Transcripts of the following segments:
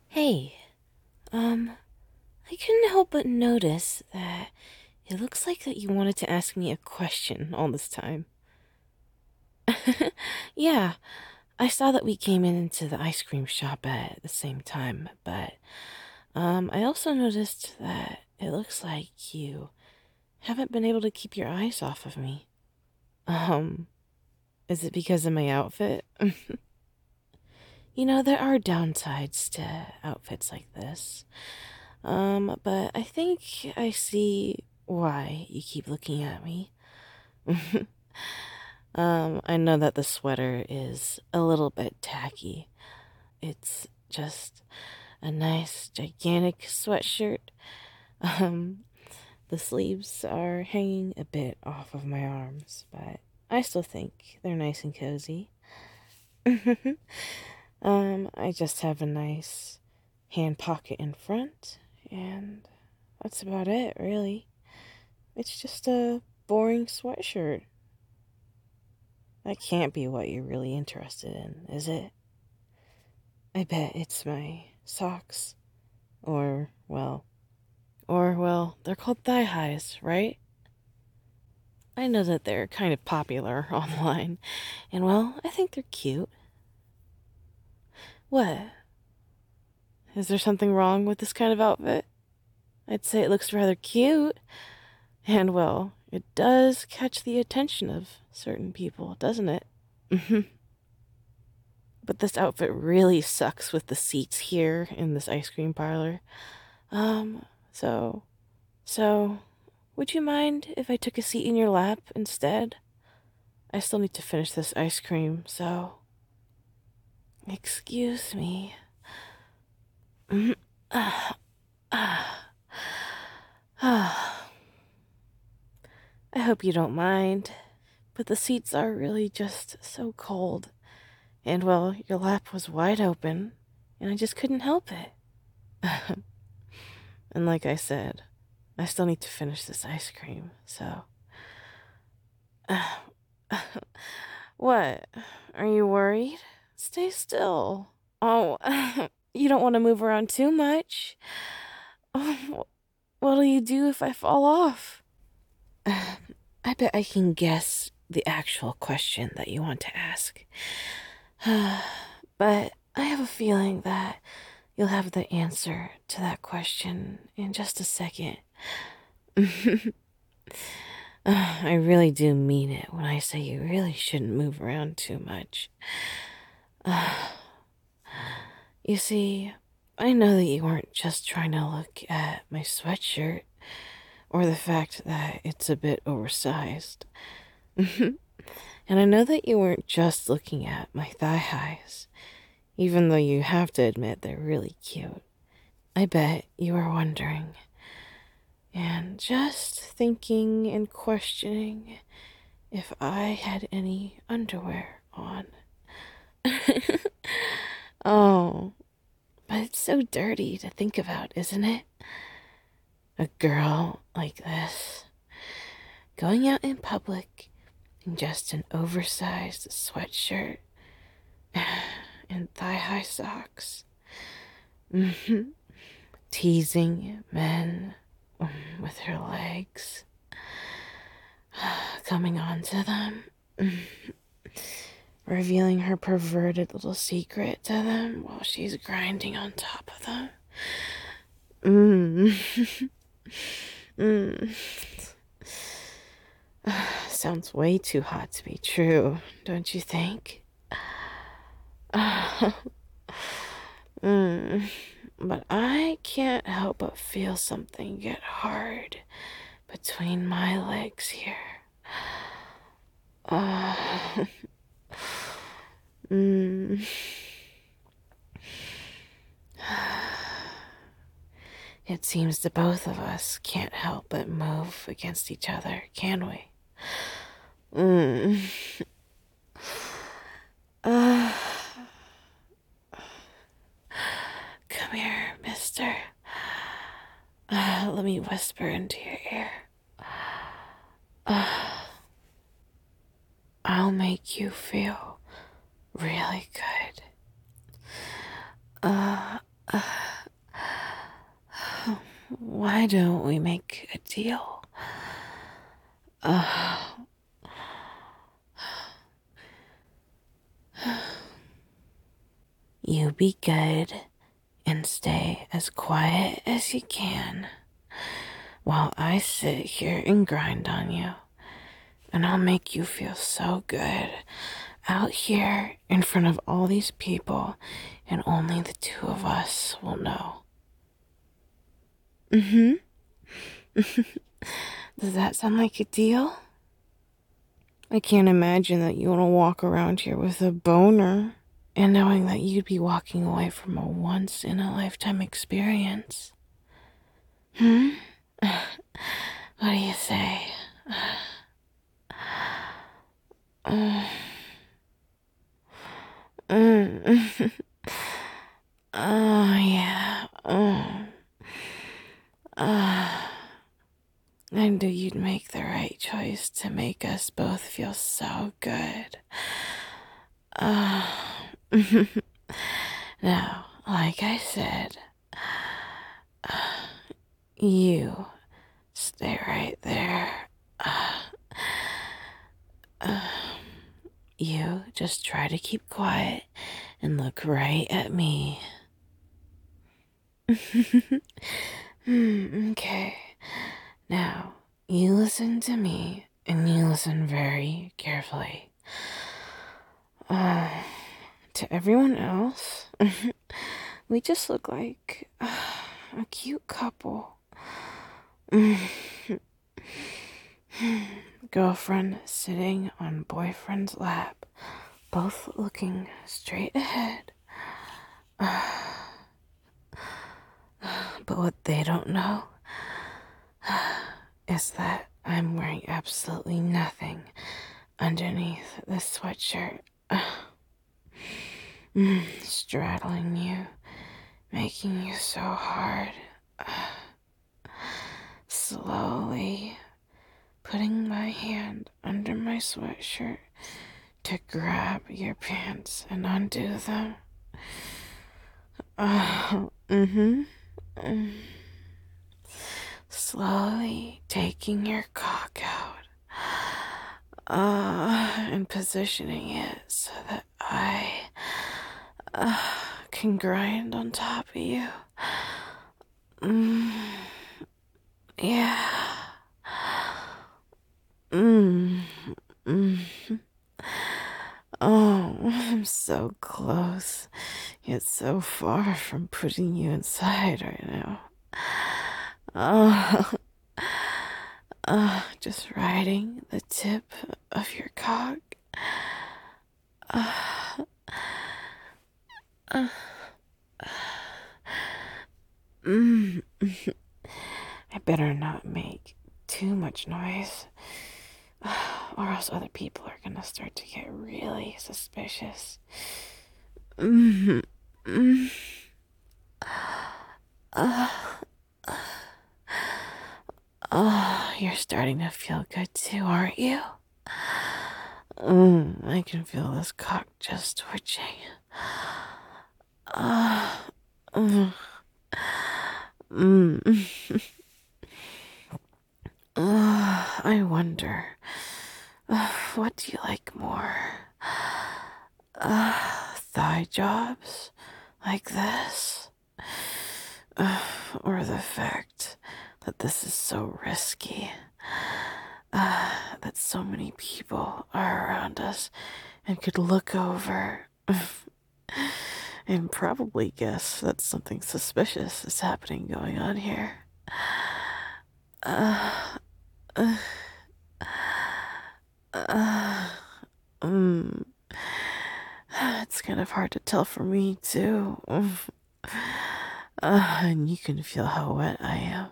Hey, I couldn't help but notice that it looks like that you wanted to ask me a question all this time. Yeah, I saw that we came into the ice cream shop at the same time, but I also noticed that it looks like you haven't been able to keep your eyes off of me. Um, is it because of my outfit? There are downsides to outfits like this. But I think I see why you keep looking at me. I know that the sweater is a little bit tacky. It's just a nice, gigantic sweatshirt. Um, the sleeves are hanging a bit off of my arms, but I still think they're nice and cozy. I just have a nice hand pocket in front, and that's about it, really. It's just a boring sweatshirt. That can't be what you're really interested in, is it? I bet it's my socks. Or, well, they're called thigh highs, right? I know that they're kind of popular online, and well, I think they're cute. What? Is there something wrong with this kind of outfit? I'd say it looks rather cute, and well, it does catch the attention of certain people, doesn't it? But this outfit really sucks with the seats here in this ice cream parlor. Um, so, so, would you mind if I took a seat in your lap instead? I still need to finish this ice cream, so. Excuse me. Ah, ah, ah. I hope you don't mind, but the seats are really just so cold. And well, your lap was wide open, and I just couldn't help it. And like I said, I still need to finish this ice cream, so. What? Are you worried? Stay still. Oh, you don't want to move around too much. Oh, what'll you do if I fall off? I bet I can guess the actual question that you want to ask. But I have a feeling that you'll have the answer to that question in just a second. I really do mean it when I say you really shouldn't move around too much. You see, I know that you weren't just trying to look at my sweatshirt or the fact that it's a bit oversized. And I know that you weren't just looking at my thigh highs, even though you have to admit they're really cute. I bet you are wondering and just thinking and questioning if I had any underwear on. Oh, but it's so dirty to think about, isn't it? A girl like this, going out in public in just an oversized sweatshirt and thigh-high socks. Teasing men with her legs, coming onto them, revealing her perverted little secret to them while she's grinding on top of them. Mm. Mm. Sounds way too hot to be true, don't you think? Mm. But I can't help but feel something get hard between my legs here. Uh, mm. It seems the both of us can't help but move against each other, can we? Mm. Uh, come here, mister. Let me whisper into your ear. I'll make you feel really good. Uh, why don't we make a deal? You be good and stay as quiet as you can while I sit here and grind on you. And I'll make you feel so good out here in front of all these people, and only the two of us will know. Mm-hmm. Does that sound like a deal? I can't imagine that you want to walk around here with a boner and knowing that you'd be walking away from a once-in-a-lifetime experience. Hmm? What do you say? Oh, yeah. I knew you'd make the right choice to make us both feel so good. Now, like I said, you stay right there. You just try to keep quiet and look right at me. Okay. Now, you listen to me, and you listen very carefully. To everyone else, we just look like a cute couple. Girlfriend sitting on boyfriend's lap, both looking straight ahead. But what they don't know is that I'm wearing absolutely nothing underneath this sweatshirt. Straddling you, making you so hard. Slowly putting my hand under my sweatshirt to grab your pants and undo them. Slowly taking your cock out. And positioning it so that I can grind on top of you. Yeah. Oh, I'm so close, yet so far from putting you inside right now. Just riding the tip of your cock. I better not make too much noise, or else other people are gonna start to get really suspicious. You're starting to feel good too, aren't you? I can feel this cock just twitching. I wonder, what do you like more? Thigh jobs like this? Or the fact that this is so risky? That so many people are around us and could look over and probably guess that something suspicious is happening going on here. It's kind of hard to tell for me too. And you can feel how wet I am.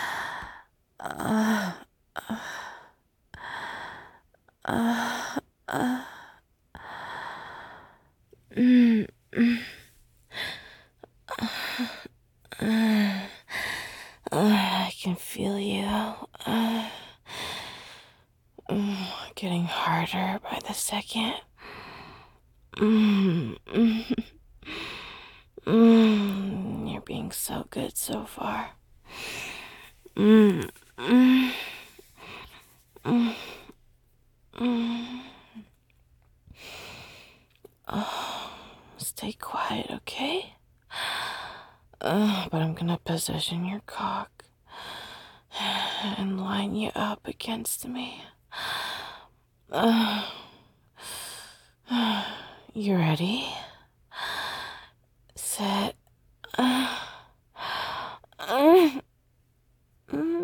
I can feel you getting harder by the second. You're being so good so far. Mm, mm, mm, mm. Oh, stay quiet, okay? But I'm gonna position your cock and line you up against me. Uh, you ready? Set. Uh, mm, mm,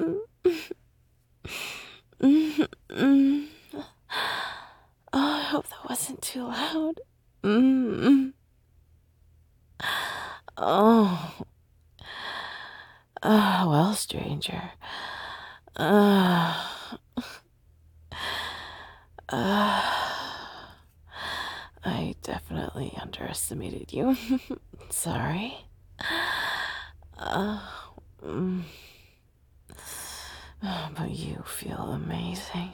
mm, mm. Oh, I hope that wasn't too loud. Mm. Oh. Well, stranger. Uh, uh, I definitely underestimated you. Sorry. Uh, mm, but you feel amazing.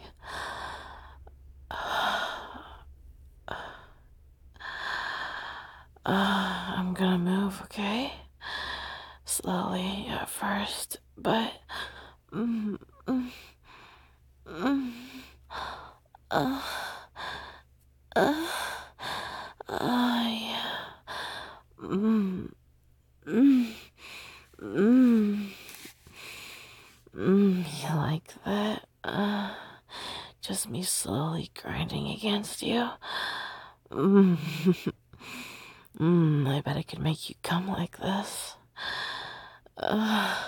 I'm gonna move, okay? Slowly at first, but mm, mm, mm, uh, uh, yeah. Mm, mm, mm, you like that? Just me slowly grinding against you. Mm, I bet I could make you come like this. Uh,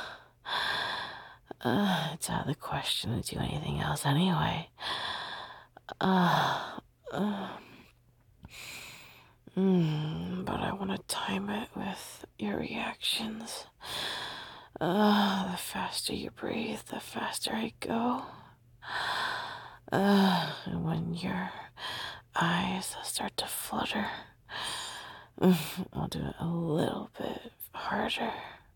it's out of the question to do anything else anyway. Uh, uh, but I want to time it with your reactions. The faster you breathe, the faster I go. And when your eyes start to flutter, I'll do it a little bit harder.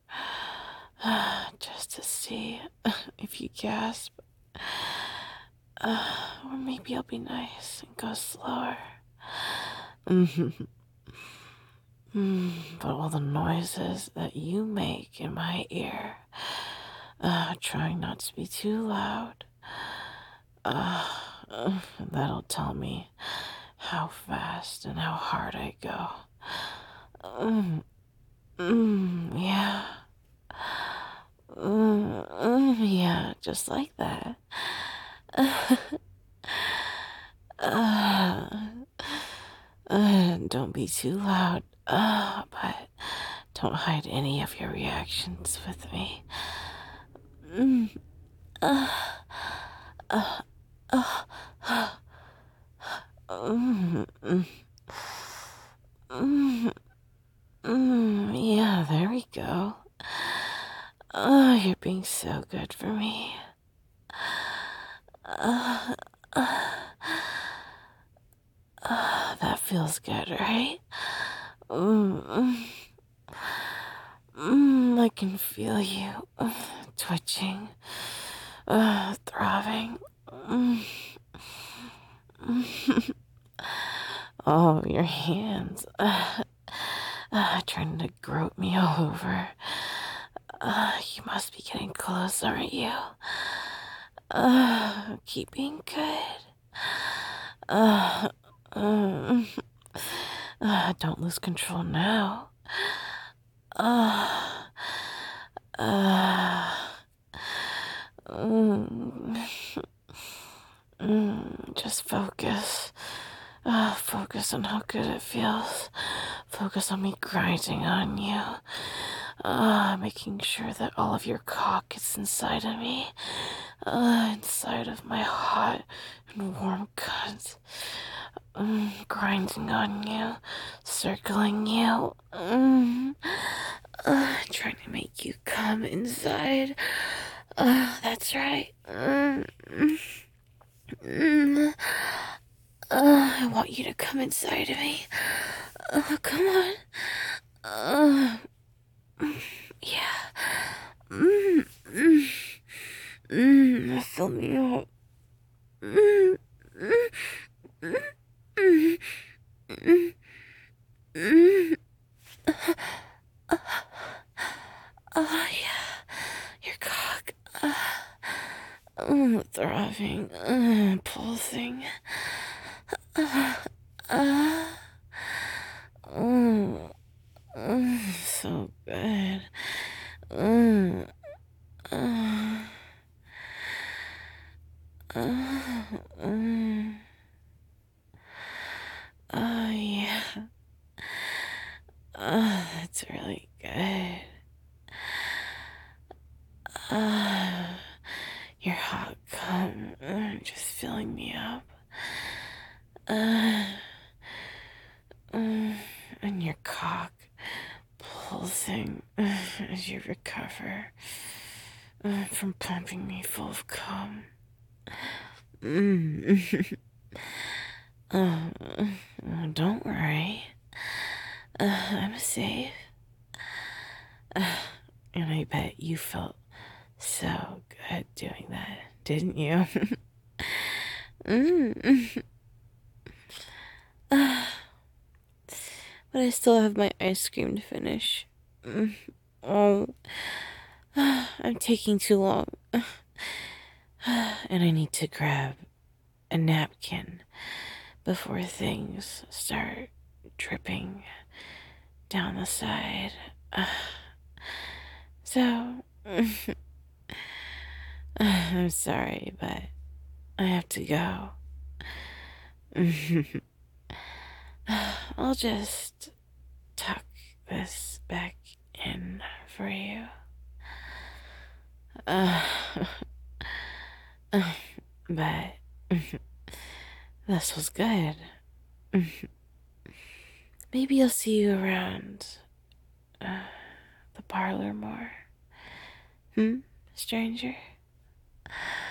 Just to see if you gasp. Or maybe I'll be nice and go slower. But all the noises that you make in my ear, trying not to be too loud, that'll tell me how fast and how hard I go. Yeah. Yeah, just like that. Uh, don't be too loud, but don't hide any of your reactions with me. Mm, uh, uh, uh, mm, mm, mm, yeah, there we go. Oh, you're being so good for me. Uh, that feels good, right? Mm, I can feel you twitching, throbbing. Mm, oh, your hands trying to grope me all over. You must be getting close, aren't you? Keep being good. Uh, um, don't lose control now. Uh, uh, mm, just focus. Focus on how good it feels. Focus on me grinding on you. Making sure that all of your cock is inside of me. Inside of my hot and warm cunt. Grinding on you. Circling you. Trying to make you come inside. That's right. I want you to come inside of me. Come on. Uh, yeah. Mm, mm, fill me up. Mm, mm, mm, mm, mm, mm. Oh, yeah. Your cock. throbbing, pulsing. Uh, mm, so good. Mm, uh, mm. Oh, yeah. That's really good. Uh, your hot cum just filling me up. Uh, uh, and your cock pulsing as you recover from pumping me full of cum. Mm. uh, don't worry. I'm safe. And I bet you felt so good doing that, didn't you? mm. But I still have my ice cream to finish. Oh, I'm taking too long. And I need to grab a napkin before things start dripping down the side. So, I'm sorry, but I have to go. I'll just tuck this back in for you. Uh, but this was good. Maybe I'll see you around the parlor more. Stranger?